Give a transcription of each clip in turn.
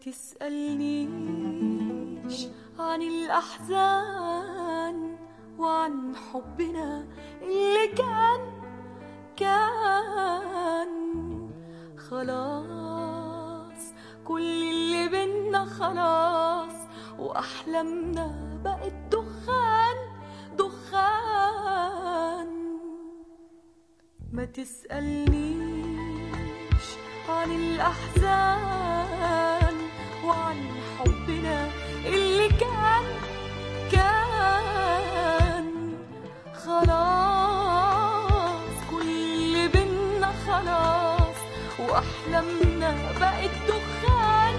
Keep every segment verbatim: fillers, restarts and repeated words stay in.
تسألنيش عن الأحزان وعن حبنا اللي كان كان خلاص. كل اللي بينا خلاص وأحلامنا بقت دخان دخان. ما تسألنيش عن الأحزان وعن حبنا اللي كان كان خلاص. كل اللي بينا خلاص وأحلامنا بقت دخان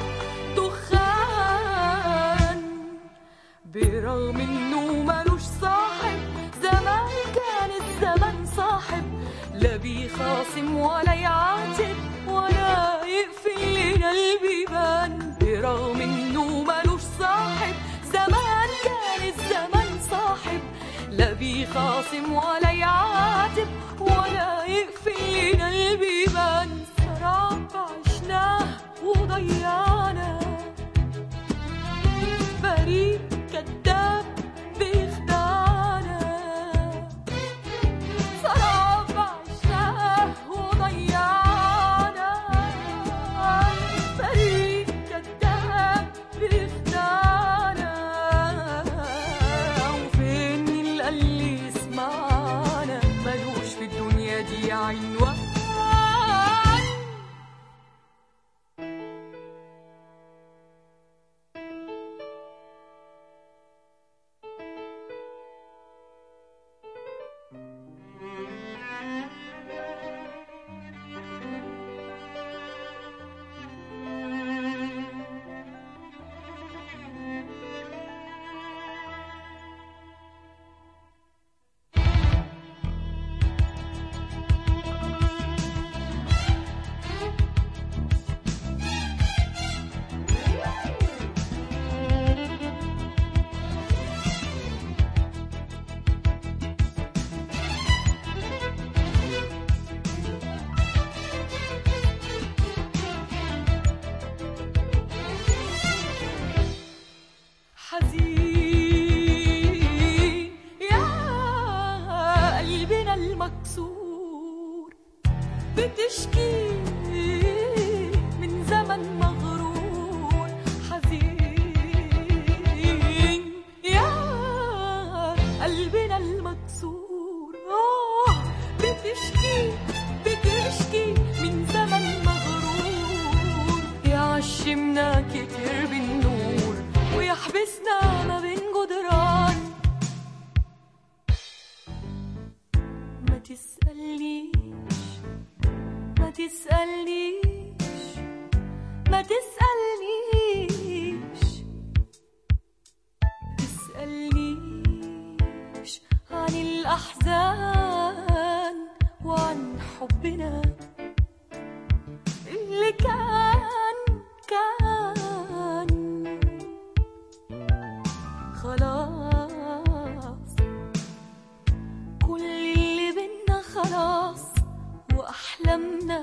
دخان. برغم إنه ملوش صاحب زمان كان الزمن صاحب، لا بيخاصم ولا يعاتب ولا يقفل لنا البيبان. برغم إنه ملوش صاحب زمان كان الزمن صاحب، لا بيخاصم ولا يعاتب ولا يقفل لنا البيبان. سراب عشناه وضيعنا، بريء كذاب بيخدعنا. سراب عشناه وضيعنا، بريء كذاب بيخدعنا. وفين اللي يسمعنا ملوش في الدنيا دي عنوان. حزين يا قلبنا المكسور، بتشكي من زمن مغرور. حزين يا قلبنا المكسور، بتشكي بتشكي من زمن مغرور. يعشمنا كتير بالنور ويحبسنا ما بين جدران. ما تسألنيش ما تسألنيش ما تسألنيش تسألنيش عن الأحزان وعن حبنا اللي كان كان خلاص. كل اللي بينا خلاص وأحلامنا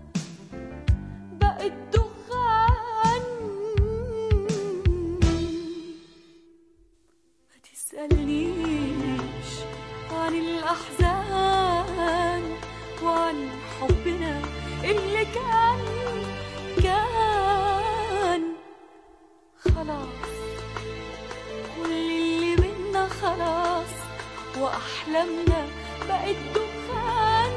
بقت دخان. ما تسألنيش عن الأحزان وعن حبنا اللي كان كان خلاص. كل اللي بينا خلاص وأحلامنا بقت دخان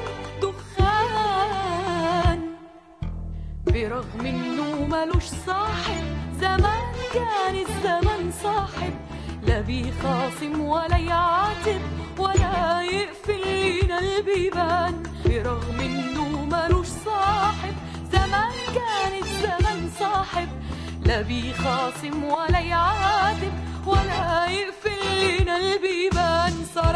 دخان. برغم إنه ملوش صاحب زمان كان الزمن صاحب، لا بيخاصم ولا يعاتب ولا يقفل لنا البيبان. برغم إنه ملوش صاحب زمان كان الزمن صاحب، لا بيخاصم ولا يعاتب ولا يقفل لنا البيبان.